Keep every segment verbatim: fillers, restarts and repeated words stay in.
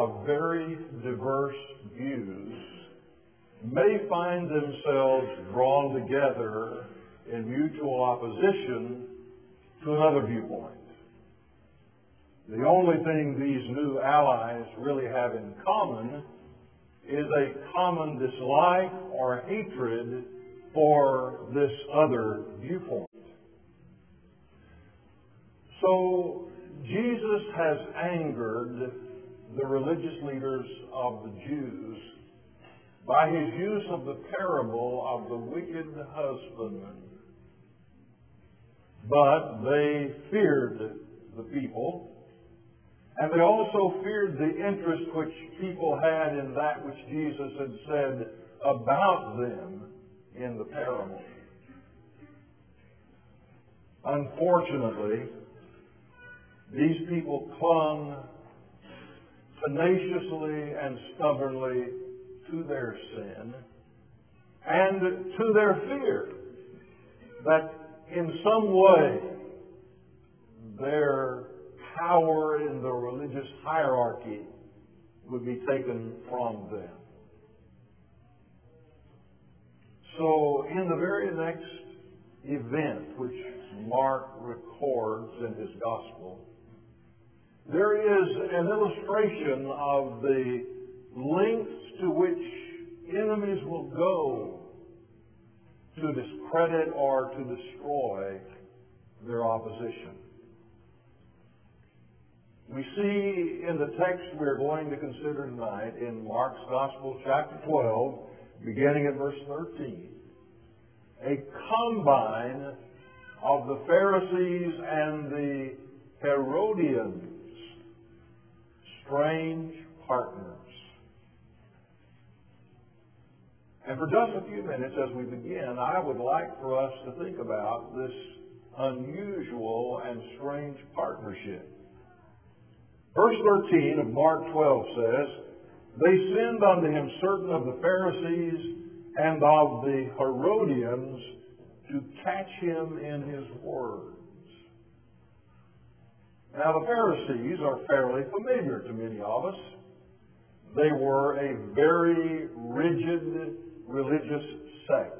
of very diverse views may find themselves drawn together in mutual opposition to another viewpoint. The only thing these new allies really have in common is a common dislike or hatred for this other viewpoint. So Jesus has angered the religious leaders of the Jews by his use of the parable of the wicked husbandman. But they feared the people, and they also feared the interest which people had in that which Jesus had said about them in the parable. Unfortunately, these people clung tenaciously and stubbornly to their sin and to their fear that in some way their power in the religious hierarchy would be taken from them. So in the very next event which Mark records in his gospel, there is an illustration of the lengths to which enemies will go to discredit or to destroy their opposition. We see in the text we're going to consider tonight in Mark's Gospel, chapter twelve, beginning at verse thirteen, a combine of the Pharisees and the Herodians, strange partners. And for just a few minutes as we begin, I would like for us to think about this unusual and strange partnership. Verse thirteen of Mark twelve says, "They send unto him certain of the Pharisees and of the Herodians to catch him in his words." Now the Pharisees are fairly familiar to many of us. They were a very rigid religious sect.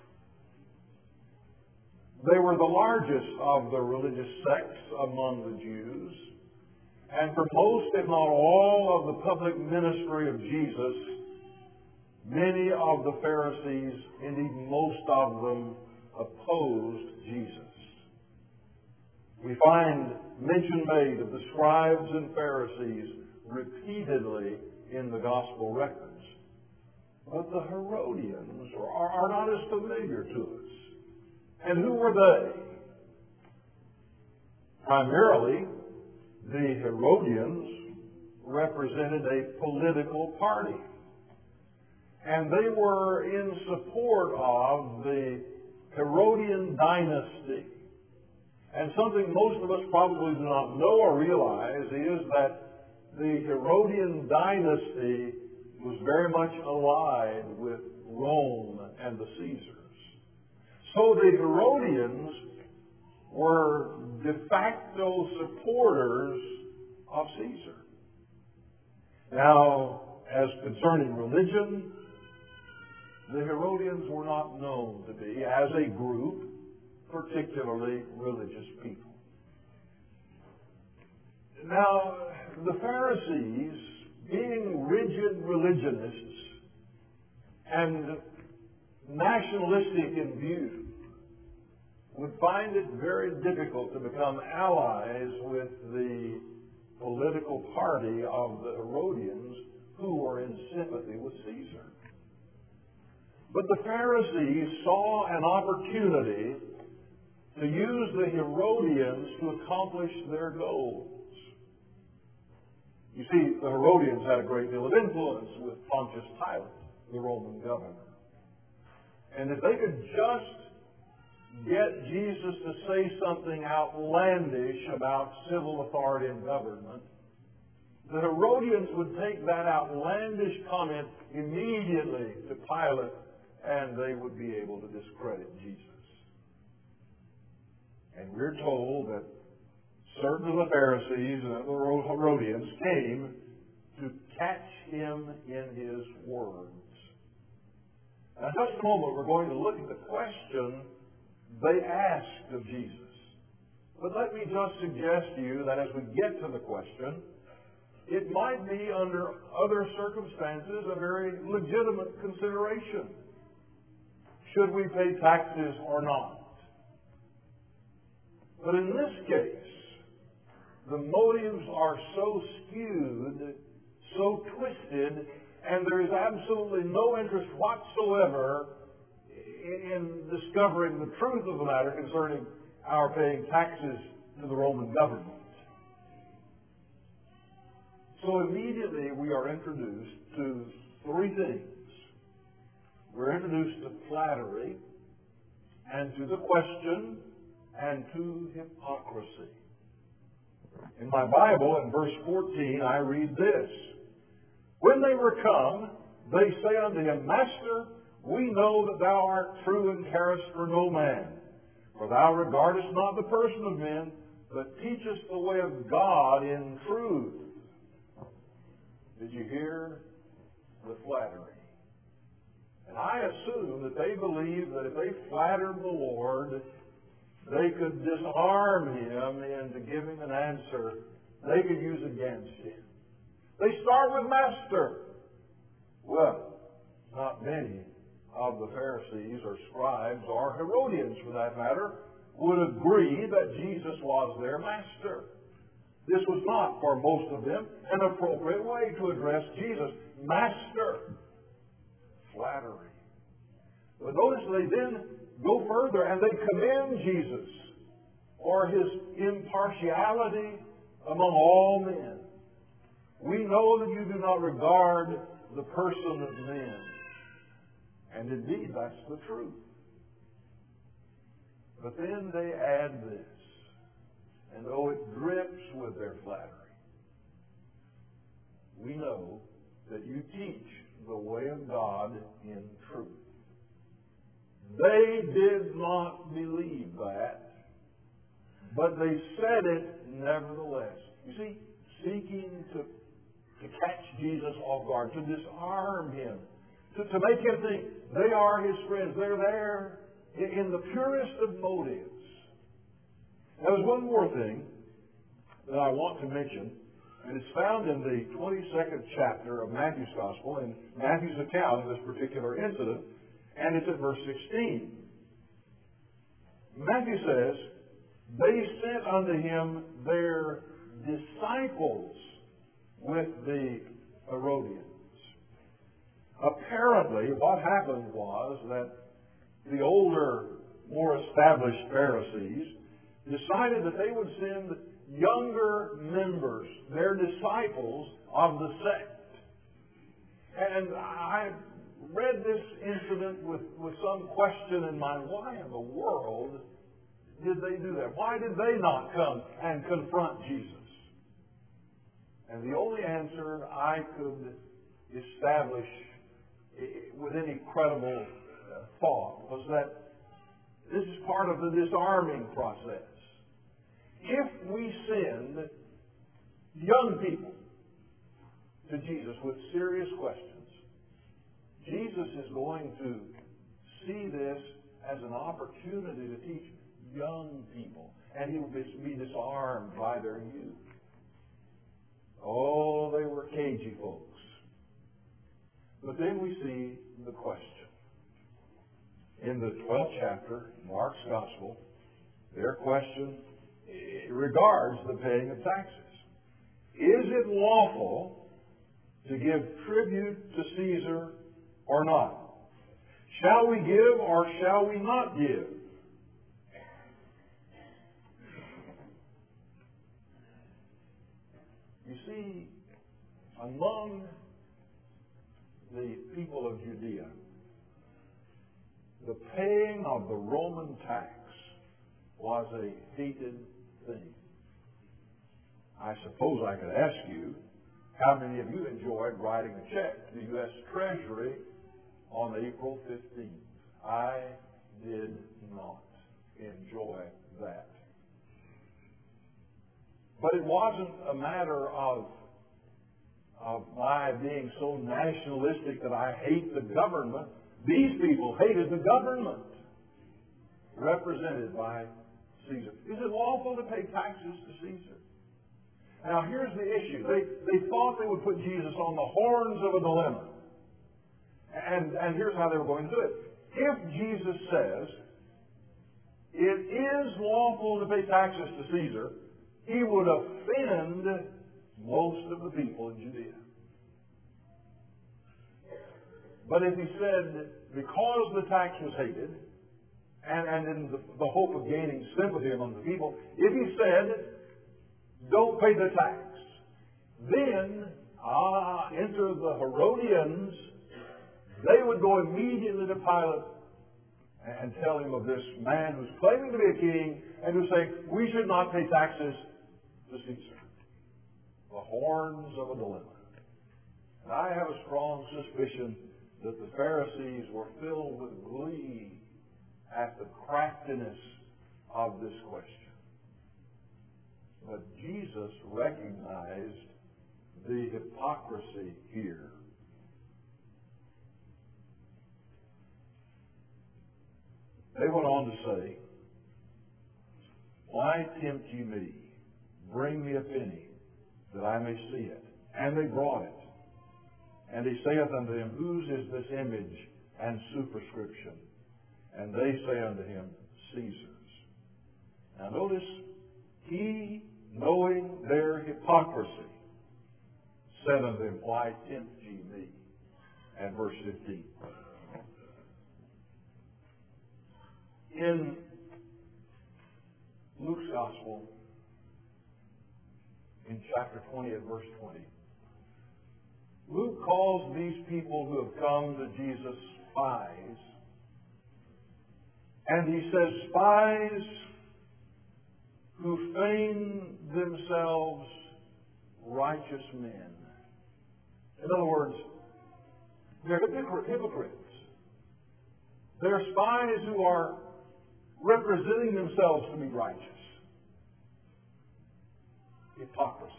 They were the largest of the religious sects among the Jews. And for most, if not all, of the public ministry of Jesus, many of the Pharisees, indeed most of them, opposed Jesus. We find mention made of the scribes and Pharisees repeatedly in the gospel records. But the Herodians are, are not as familiar to us. And who were they? Primarily, the Herodians represented a political party. And they were in support of the Herodian dynasty. And something most of us probably do not know or realize is that the Herodian dynasty was very much allied with Rome and the Caesars. So the Herodians were de facto supporters of Caesar. Now, as concerning religion, the Herodians were not known to be, as a group, particularly religious people. Now, the Pharisees, being rigid religionists and nationalistic in view, would find it very difficult to become allies with the political party of the Herodians who were in sympathy with Caesar. But the Pharisees saw an opportunity to use the Herodians to accomplish their goals. You see, the Herodians had a great deal of influence with Pontius Pilate, the Roman governor. And if they could just get Jesus to say something outlandish about civil authority and government, the Herodians would take that outlandish comment immediately to Pilate, and they would be able to discredit Jesus. And we're told that certain of the Pharisees and the Herodians came to catch him in his words. Now, in just a moment, we're going to look at the question they asked of Jesus. But let me just suggest to you that as we get to the question, it might be under other circumstances a very legitimate consideration. Should we pay taxes or not? But in this case, the motives are so skewed, so twisted, and there is absolutely no interest whatsoever in discovering the truth of the matter concerning our paying taxes to the Roman government. So immediately we are introduced to three things. We're introduced to flattery, and to the question, and to hypocrisy. In my Bible, in verse fourteen, I read this. When they were come, they say unto him, Master, we know that thou art true and carest for no man. For thou regardest not the person of men, but teachest the way of God in truth. Did you hear the flattery? And I assume that they believed that if they flattered the Lord, they could disarm him into giving an answer they could use against him. They start with Master. Well, not many of the Pharisees or scribes or Herodians, for that matter, would agree that Jesus was their Master. This was not, for most of them, an appropriate way to address Jesus. Master. Flattery. But notice they then go further and they commend Jesus for his impartiality among all men. We know that you do not regard the person of men. And indeed, that's the truth. But then they add this, and oh, it drips with their flattery. We know that you teach the way of God in truth. They did not believe that, but they said it nevertheless. You see, seeking to, to catch Jesus off guard, to disarm him, to, to make him think they are his friends. They're there in, in the purest of motives. Now, there's one more thing that I want to mention, and it's found in the twenty-second chapter of Matthew's Gospel, in Matthew's account of this particular incident, and it's at verse sixteen. Matthew says, they sent unto him their disciples with the Herodians. Apparently, what happened was that the older, more established Pharisees decided that they would send younger members, their disciples of the sect. And I read this incident with, with some question in mind. Why in the world did they do that? Why did they not come and confront Jesus? And the only answer I could establish with any credible thought was that this is part of the disarming process. If we send young people to Jesus with serious questions, Jesus is going to see this as an opportunity to teach young people, and he will be disarmed by their youth. Oh, they were cagey folks. But then we see the question. In the twelfth chapter, Mark's Gospel, their question regards the paying of taxes. Is it lawful to give tribute to Caesar or not? Shall we give or shall we not give? You see, among the people of Judea, the paying of the Roman tax was a hated thing. I suppose I could ask you, how many of you enjoyed writing a check to the U S Treasury on April fifteenth? I did not enjoy that. But it wasn't a matter of of my being so nationalistic that I hate the government. These people hated the government, represented by Caesar. Is it lawful to pay taxes to Caesar? Now, here's the issue. They, they thought they would put Jesus on the horns of a dilemma. And, and here's how they were going to do it. If Jesus says, it is lawful to pay taxes to Caesar, he would offend most of the people in Judea. But if he said, because the tax was hated, and, and in the, the hope of gaining sympathy among the people, if he said, don't pay the tax, then, ah, enter the Herodians. They would go immediately to Pilate and tell him of this man who's claiming to be a king and who's saying, we should not pay taxes to Caesar. The horns of a dilemma. And I have a strong suspicion that the Pharisees were filled with glee at the craftiness of this question. But Jesus recognized the hypocrisy here. They went on to say, why tempt ye me? Bring me a penny, that I may see it. And they brought it. And he saith unto them, whose is this image and superscription? And they say unto him, Caesar's. Now notice, he, knowing their hypocrisy, said unto them, why tempt ye me? And verse fifteen. In Luke's Gospel, in chapter twenty and verse twenty, Luke calls these people who have come to Jesus spies. And he says, spies who feign themselves righteous men. In other words, they're hypocrites. They're spies who are representing themselves to be righteous. Hypocrisy.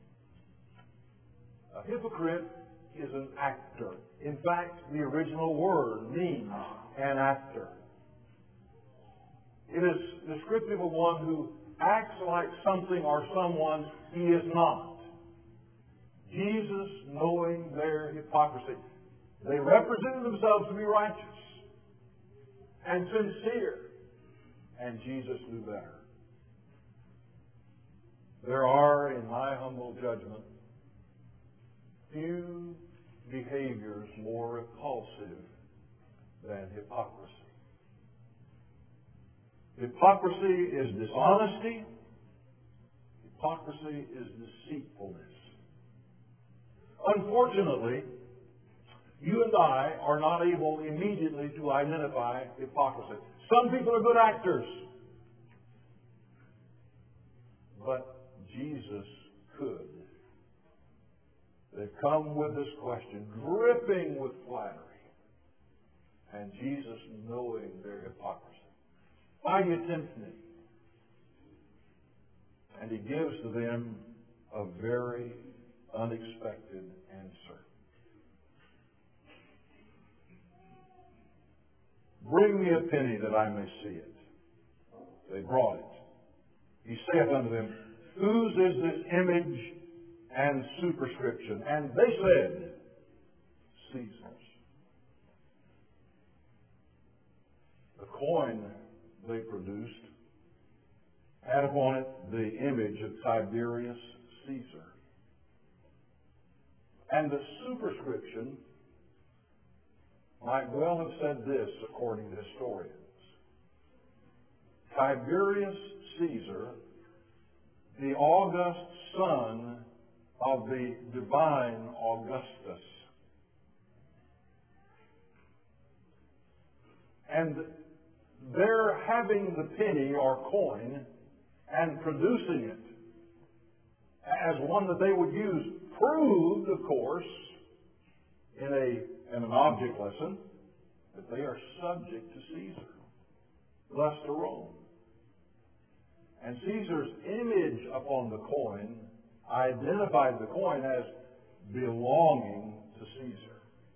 A hypocrite is an actor. In fact, the original word means an actor. It is descriptive of one who acts like something or someone he is not. Jesus, knowing their hypocrisy, they represented themselves to be righteous and sincere. And Jesus knew better. There are, in my humble judgment, few behaviors more repulsive than hypocrisy. Hypocrisy is dishonesty. Hypocrisy is deceitfulness. Unfortunately, you and I are not able immediately to identify hypocrisy. Some people are good actors. But Jesus could. They've come with this question, dripping with flattery. And Jesus, knowing their hypocrisy. Why do you tempt me? And he gives to them a very unexpected answer. Bring me a penny that I may see it. They brought it. He saith unto them, whose is this image and superscription? And they said, Caesar's. The coin they produced had upon it the image of Tiberius Caesar. And the superscription might well have said this, according to historians. Tiberius Caesar, the august son of the divine Augustus. And their having the penny or coin and producing it as one that they would use proved, of course, in a in an object lesson, that they are subject to Caesar, thus to Rome. And Caesar's image upon the coin identified the coin as belonging to Caesar.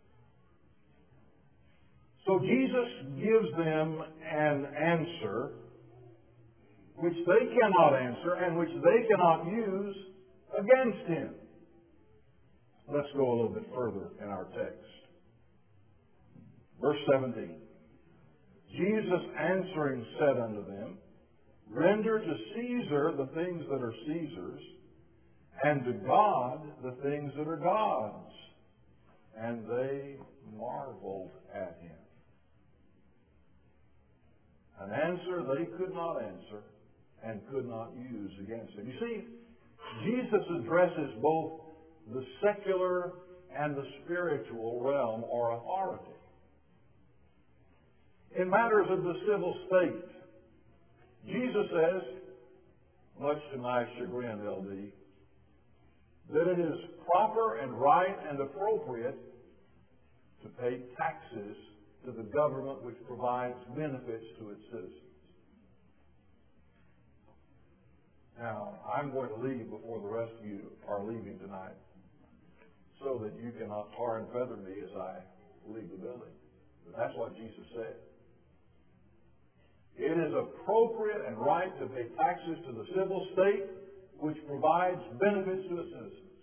So Jesus gives them an answer which they cannot answer and which they cannot use against him. Let's go a little bit further in our text. Verse seventeen. Jesus answering said unto them, Render to Caesar the things that are Caesar's, and to God the things that are God's. And they marveled at him. An answer they could not answer and could not use against him. You see, Jesus addresses both the secular and the spiritual realm or authority. In matters of the civil state, Jesus says, much to my chagrin, L D, that it is proper and right and appropriate to pay taxes to the government which provides benefits to its citizens. Now, I'm going to leave before the rest of you are leaving tonight so that you cannot tar and feather me as I leave the building. But that's what Jesus said. It is appropriate and right to pay taxes to the civil state which provides benefits to its citizens.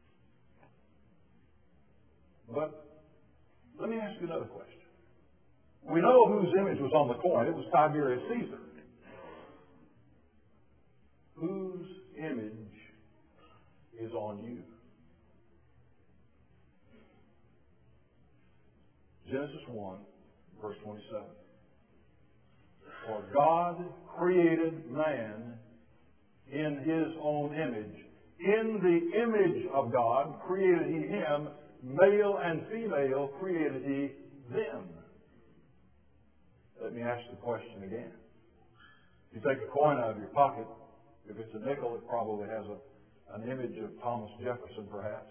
But let me ask you another question. We know whose image was on the coin. It was Tiberius Caesar. Whose image is on you? Genesis one, verse twenty-seven. For God created man in his own image. In the image of God created he him, male and female created he them. Let me ask the question again. You take a coin out of your pocket. If it's a nickel, it probably has a, an image of Thomas Jefferson, perhaps.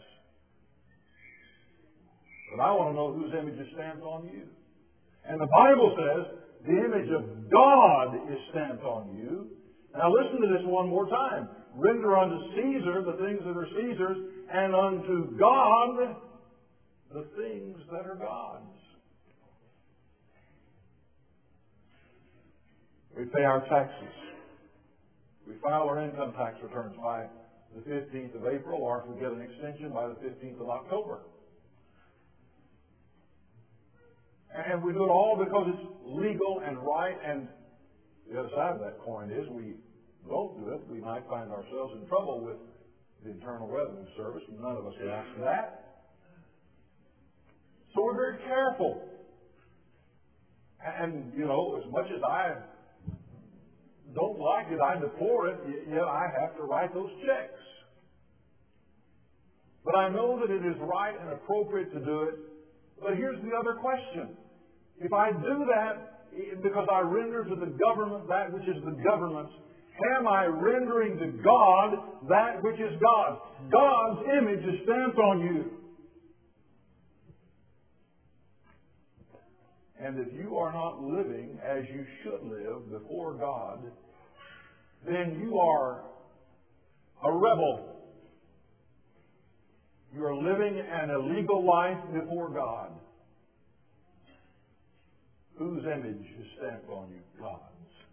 But I want to know whose image is stamped on you. And the Bible says the image of God is stamped on you. Now listen to this one more time. Render unto Caesar the things that are Caesar's, and unto God the things that are God's. We pay our taxes. We file our income tax returns by the fifteenth of April, or if we get an extension, by the fifteenth of October. And we do it all because it's legal and right, and the other side of that coin is we don't do it, we might find ourselves in trouble with the Internal Revenue Service, and none of us would ask for that. So we're very careful. And, you know, as much as I don't like it, I deplore it, yet I have to write those checks. But I know that it is right and appropriate to do it. But here's the other question. If I do that because I render to the government that which is the government's, am I rendering to God that which is God's? God's image is stamped on you. And if you are not living as you should live before God, then you are a rebel. You are living an illegal life before God. Whose image is stamped on you? God's.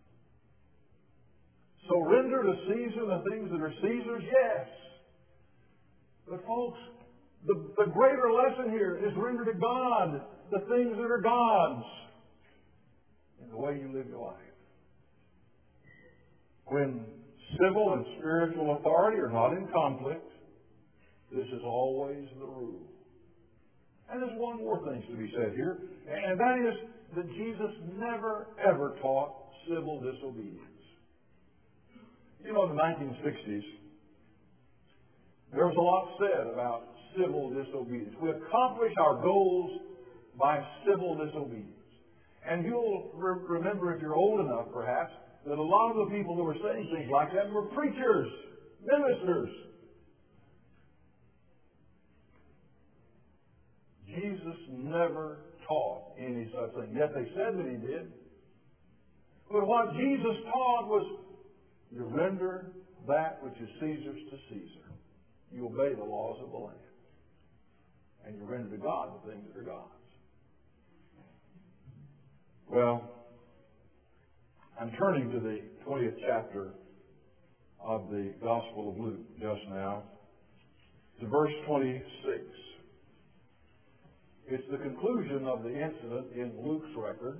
So render to Caesar the things that are Caesar's, yes. But folks, the, the greater lesson here is render to God the things that are God's in the way you live your life. When civil and spiritual authority are not in conflict, this is always the rule. And there's one more thing to be said here, and that is that Jesus never, ever taught civil disobedience. You know, in the nineteen sixties, there was a lot said about civil disobedience. We accomplish our goals by civil disobedience. And you'll re- remember, if you're old enough perhaps, that a lot of the people who were saying things like that were preachers, ministers. Jesus never taught any such thing. Yet they said that he did. But what Jesus taught was, you render that which is Caesar's to Caesar. You obey the laws of the land. and you render to God the things that are God's. Well, I'm turning to the twentieth chapter of the Gospel of Luke just now, to verse twenty-six. It's the conclusion of the incident in Luke's record.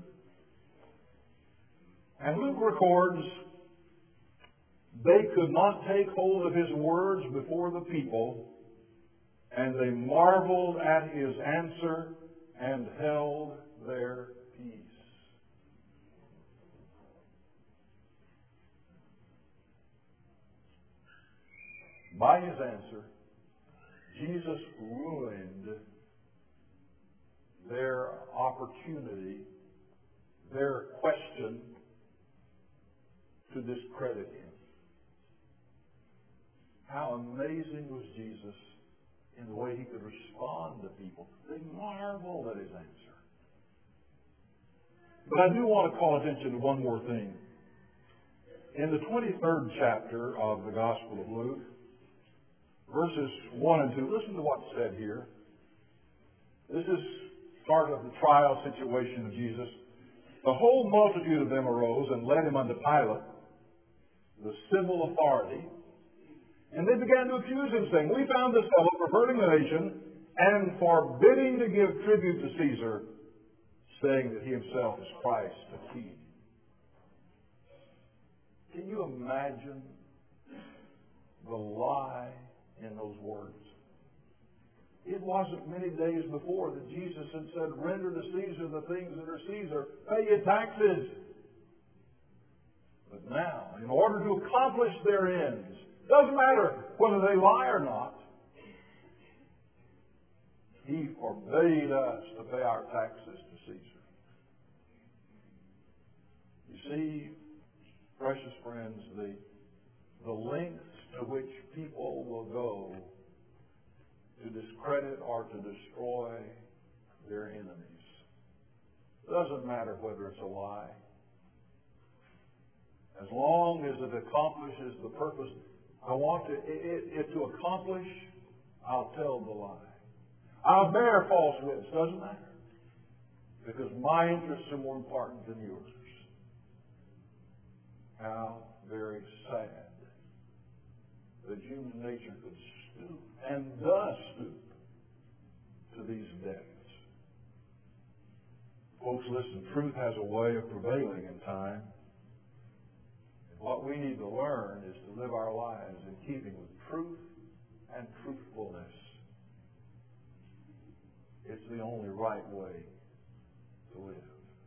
And Luke records, they could not take hold of his words before the people, and they marveled at his answer and held their peace. By his answer, Jesus ruined their opportunity, their question to discredit him. How amazing was Jesus in the way he could respond to people. They marveled at his answer. But I do want to call attention to one more thing. In the twenty-third chapter of the Gospel of Luke, verses one and two, listen to what's said here. This is part of the trial situation of Jesus. The whole multitude of them arose and led him unto Pilate, the civil authority, and they began to accuse him, saying, we found this fellow perverting the nation and forbidding to give tribute to Caesar, saying that he himself is Christ, the King. Can you imagine the lie in those words? It wasn't many days before that Jesus had said, render to Caesar the things that are Caesar, pay your taxes. But now, in order to accomplish their ends, doesn't matter whether they lie or not, he forbade us to pay our taxes to Caesar. You see, precious friends, the, the lengths to which people will go to discredit or to destroy their enemies. Doesn't matter whether it's a lie. As long as it accomplishes the purpose, I want to, it, it to accomplish, I'll tell the lie. I'll bear false witness. Doesn't matter. Because my interests are more important than yours. How very sad that human nature could stoop and does stoop to these depths. Folks, listen, truth has a way of prevailing in time. And what we need to learn is to live our lives in keeping with truth and truthfulness. It's the only right way to live.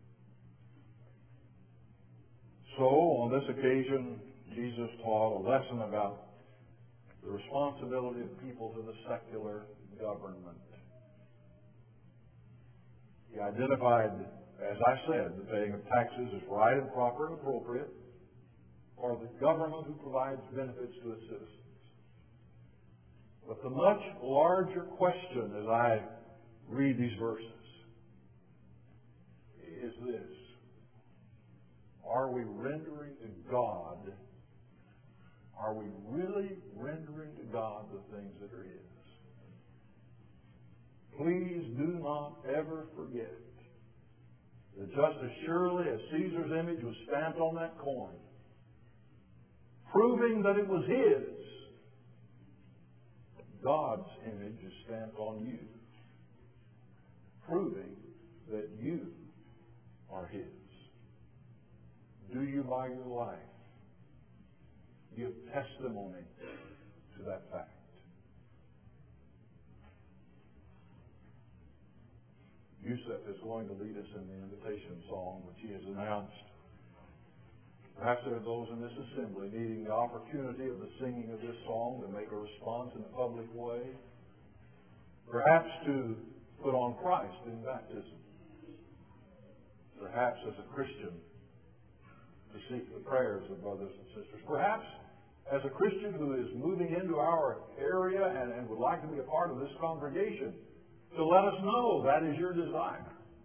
So, on this occasion, Jesus taught a lesson about the responsibility of people to the secular government. He identified, as I said, the paying of taxes is right and proper and appropriate for the government who provides benefits to its citizens. But the much larger question as I read these verses is this. Are we rendering to God, are we really rendering to God the things that are His? Please do not ever forget that just as surely as Caesar's image was stamped on that coin, proving that it was his, God's image is stamped on you, proving that you are His. Do you, by your life, give testimony to that fact? Yusuf is going to lead us in the invitation song, which he has announced. Perhaps there are those in this assembly needing the opportunity of the singing of this song to make a response in a public way. Perhaps to put on Christ in baptism. Perhaps as a Christian to seek the prayers of brothers and sisters. Perhaps as a Christian who is moving into our area and, and would like to be a part of this congregation, to let us know that is your desire.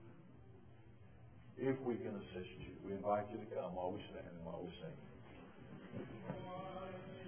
If we can assist you, we invite you to come while we stand and while we sing.